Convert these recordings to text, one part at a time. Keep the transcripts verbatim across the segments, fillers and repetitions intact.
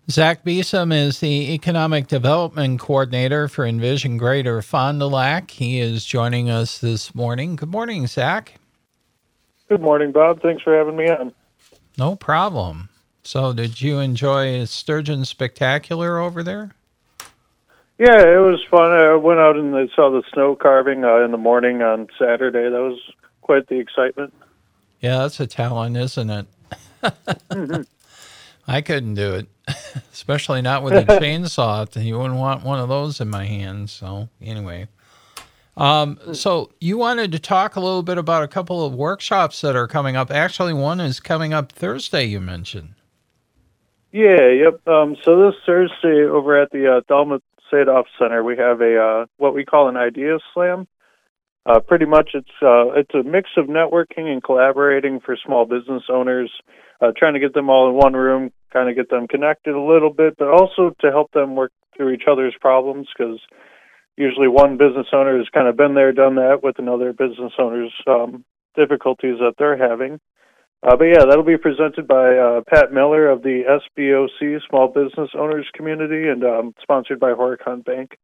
Zach Beeson is the Economic Development Coordinator for Envision Greater Fond du Lac. He is joining us this morning. Good morning, Zach. Good morning, Bob. Thanks for having me on. No problem. So, did you enjoy Sturgeon Spectacular over there? Yeah, it was fun. I went out and I saw the snow carving uh, in the morning on Saturday. That was quite the excitement. Yeah, that's a talent, isn't it? Mm-hmm. I couldn't do it, especially not with a chainsaw. You wouldn't want one of those in my hands. So, anyway. Um, so you wanted to talk a little bit about a couple of workshops that are coming up. Actually, one is coming up Thursday, you mentioned. Yeah, yep. Um, so this Thursday over at the uh, Thelma Sadoff Center, we have a uh, what we call an idea slam. Uh, pretty much, it's uh, it's a mix of networking and collaborating for small business owners, uh, trying to get them all in one room, kind of get them connected a little bit, but also to help them work through each other's problems, because usually one business owner has kind of been there, done that with another business owner's um, difficulties that they're having. Uh, but yeah, that'll be presented by uh, Pat Miller of the S B O C Small Business Owners Community and um, sponsored by Horicon Bank.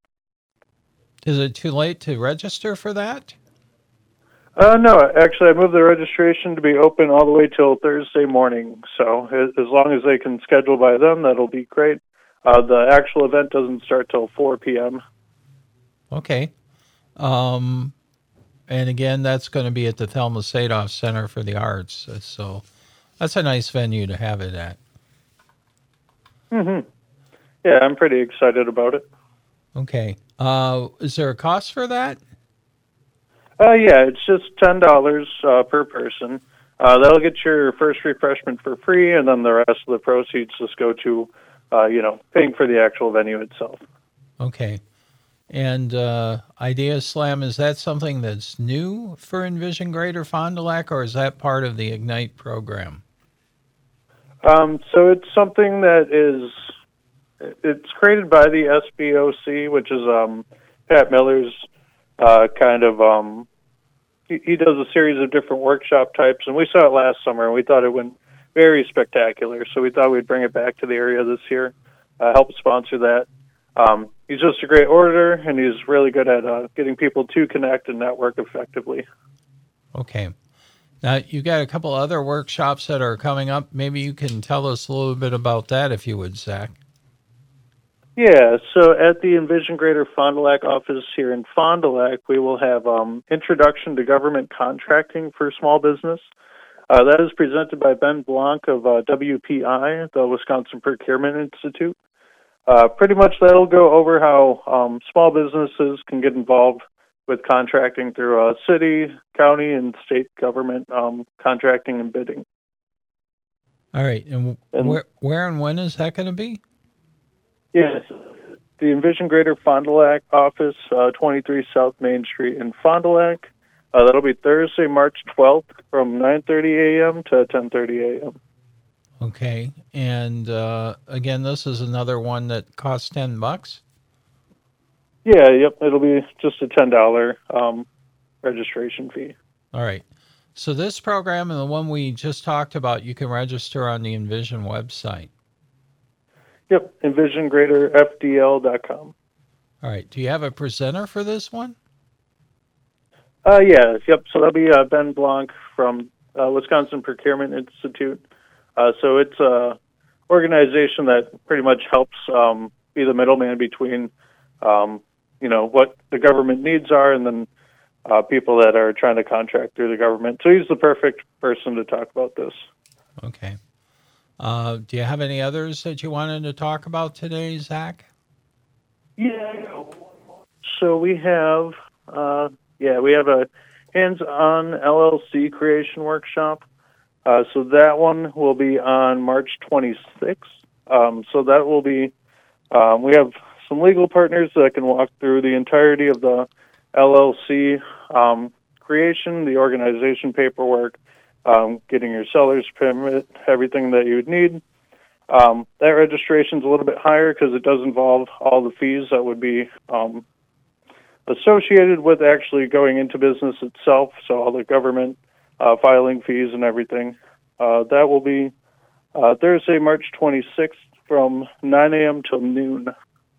Is it too late to register for that? Uh, no, actually, I moved the registration to be open all the way till Thursday morning. So as as long as they can schedule by then, that'll be great. Uh, the actual event doesn't start till four p.m. Okay. Um, and again, that's going to be at the Thelma Sadoff Center for the Arts. So that's a nice venue to have it at. Mm-hmm. Yeah, I'm pretty excited about it. Okay. Uh, is there a cost for that? Uh, yeah, it's just ten dollars uh, per person. Uh, that'll get your first refreshment for free, and then the rest of the proceeds just go to, uh, you know, paying for the actual venue itself. Okay. And uh, Idea Slam, is that something that's new for Envision Greater Fond du Lac, or is that part of the Ignite program? Um, so it's something that is, it's created by the S B O C, which is um, Pat Miller's uh, kind of, um, he, he does a series of different workshop types, and we saw it last summer, and we thought it went very spectacular, so we thought we'd bring it back to the area this year, uh, help sponsor that. Um, he's just a great orator, and he's really good at uh, getting people to connect and network effectively. Okay. Now, you got a couple other workshops that are coming up. Maybe you can tell us a little bit about that, if you would, Zach. Yeah, so at the Envision Greater Fond du Lac office here in Fond du Lac, we will have um, Introduction to Government Contracting for Small Business. Uh, that is presented by Ben Blanc of uh, W P I, the Wisconsin Procurement Institute. Uh, pretty much that'll go over how um, small businesses can get involved with contracting through uh, city, county, and state government um, contracting and bidding. All right. And, and where, where and when is that going to be? Yes. The Envision Greater Fond du Lac office, uh, twenty-three South Main Street in Fond du Lac. Uh, that'll be Thursday, March twelfth from nine thirty a.m. to ten thirty a.m. Okay. And uh, again, this is another one that costs ten bucks? Yeah, yep. It'll be just a ten dollars um, registration fee. All right. So this program and the one we just talked about, you can register on the Envision website. Yep, envision greater f d l dot com. All right. Do you have a presenter for this one? Uh, yeah, yep. So that'll be uh, Ben Blanc from uh, Wisconsin Procurement Institute. Uh, so it's a organization that pretty much helps um, be the middleman between, um, you know, what the government needs are and then uh, people that are trying to contract through the government. So he's the perfect person to talk about this. Okay. Uh, do you have any others that you wanted to talk about today, Zach? Yeah. So we have, uh, yeah, we have a hands-on L L C creation workshop. Uh, so that one will be on March twenty-sixth. Um, so that will be, um, we have some legal partners that can walk through the entirety of the L L C um, creation, the organization paperwork, um, getting your seller's permit, everything that you would need. Um, that registration is a little bit higher because it does involve all the fees that would be um, associated with actually going into business itself, so all the government uh, filing fees and everything. Uh, that will be uh, Thursday, March twenty-sixth from nine a.m. till noon.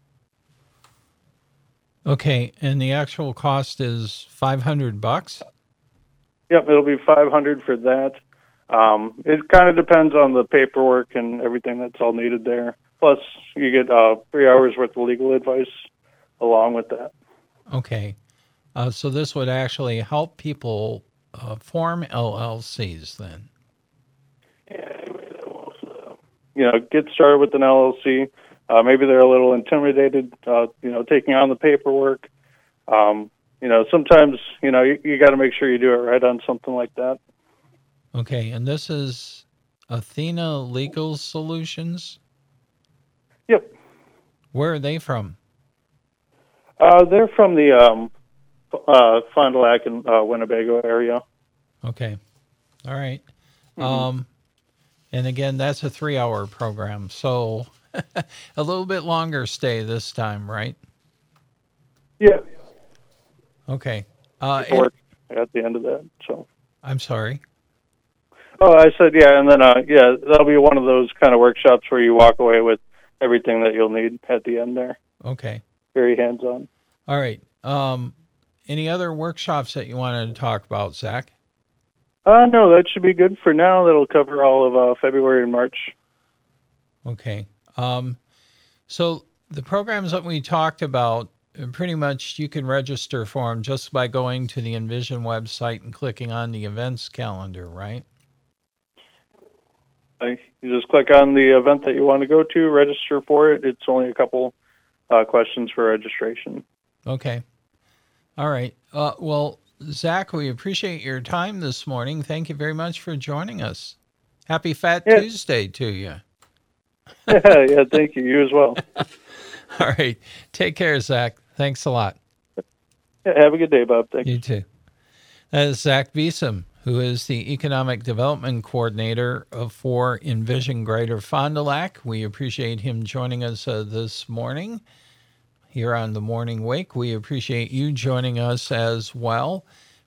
Okay, and the actual cost is five hundred bucks? Yep, it'll be five hundred for that. Um, it kind of depends on the paperwork and everything that's all needed there. Plus, you get uh, three hours worth of legal advice along with that. Okay. Uh, so this would actually help people uh, form L L Cs then? Yeah, you know, get started with an L L C. Uh, maybe they're a little intimidated, uh, you know, taking on the paperwork. Um, you know, sometimes, you know, you, you got to make sure you do it right on something like that. Okay, and this is Athena Legal Solutions? Yep. Where are they from? Uh, they're from the um, uh, Fond du Lac and uh, Winnebago area. Okay. All right. Mm-hmm. Um, and again, that's a three-hour program, so a little bit longer stay this time, right? Yeah. Okay. Uh, Work at the end of that. So. I'm sorry. Oh, I said yeah, and then uh, yeah, that'll be one of those kind of workshops where you walk away with everything that you'll need at the end there. Okay. Very hands-on. All right. Um, any other workshops that you wanted to talk about, Zach? Uh, no, that should be good for now. That'll cover all of uh, February and March. Okay. Um, so the programs that we talked about, pretty much you can register for them just by going to the Envision website and clicking on the events calendar, right? Uh, you just click on the event that you want to go to, register for it. It's only a couple uh, questions for registration. Okay. All right. Uh, well, Zach, we appreciate your time this morning. Thank you very much for joining us. Happy Fat yeah. Tuesday to you. yeah, yeah, thank you. You as well. All right. Take care, Zach. Thanks a lot. Yeah, have a good day, Bob. Thank you. You too. That is Zach Beeson, who is the Economic Development Coordinator for Envision Greater Fond du Lac. We appreciate him joining us uh, this morning here on the Morning Wake. We appreciate you joining us as well.